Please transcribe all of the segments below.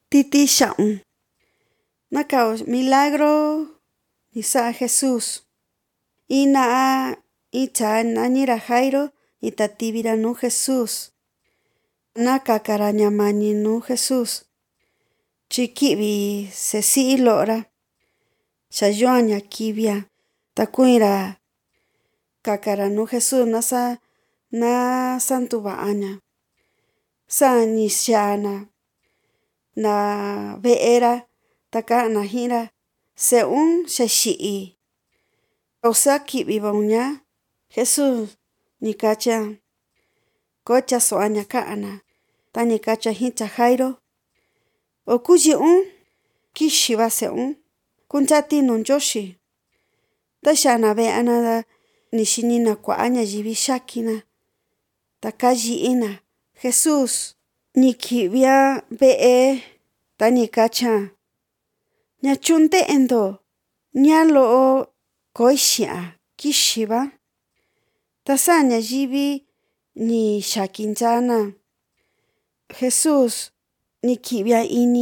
Titi xa'un. Nakao milagro ni sa'a Jesús. Ina'a icha nanira Jairo itativira nuu Jesús. Nakakara ñamani nuu Jesús. Chiki'vi sesi'i lo'ora. Xayuaña kivia. Takuira kakara nuu Jesús na santuva'aña. Sani xiana na ve'era taka'ana jira se'un xexi'i. Osaki'vi vauña Jesús nikachia kocha so'aña ka'ana. Ta nikachia jicha Jairo. Okuyi'un kixiva se'un. Kunchati nuu Nyoxi. Taxana ve'ana nixinina kua'a ñayivi xakina. Takayi'ina Jesús niki'via ve'e ta nikachia ñachunde'endo ñalo'o koixi'a kixiva. Tasa ñayivi ni xakinchana. Jesús niki'via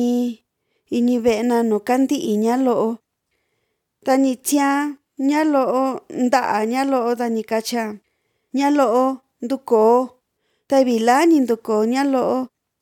ini ve'ena nuu kandi'i ñalo'o. Ta nitsia ñalo'o nda'a ñalo'o ta nikachia ñalo'o nduko. Ta vila ninduko ñalo'o.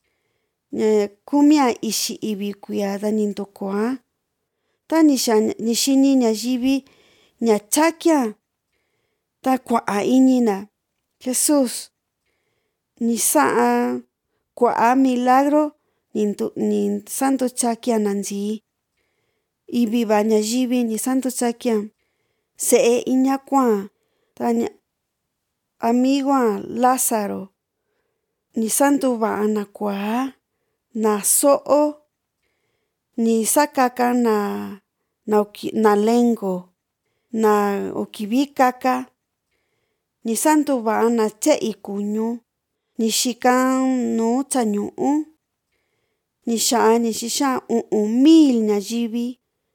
Kumia ixi ivi kuia ta nindukoa. Ta nixini ñayivi ñachakia. Ta kua'a inina Jesús ni sa'a kua'a milagro ni santuchakia nanchii. Iviva ñayivi ni santuchakia. Se'e iña kuaa. Ta amigoa Lázaro ni santuva'a na kuaa. Na so'o. Ni sakaka na lengo. Na okivi kaka. Ni santuva'a na tse'i kuñu. Ni xika nuu chañu'u. Ni xixa 1,000 ñayivi.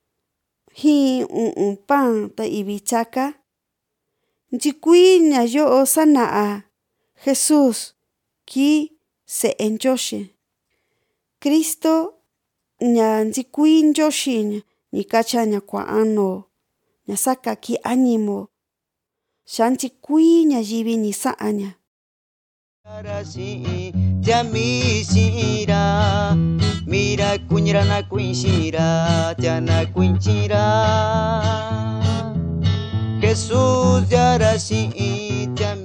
Jin 1 pan ta ivi chaka. Nchikui ñayo'o sana'a Jesús ki se'e Nyoxi. Cristo ña nchikui Nyoxi nikachia ña kua'ano ña sakaki animo. Xa nchikui ñayivi ni sa'aña. Mira kuñira na kuinxira tiana kuinchira Jesús yara si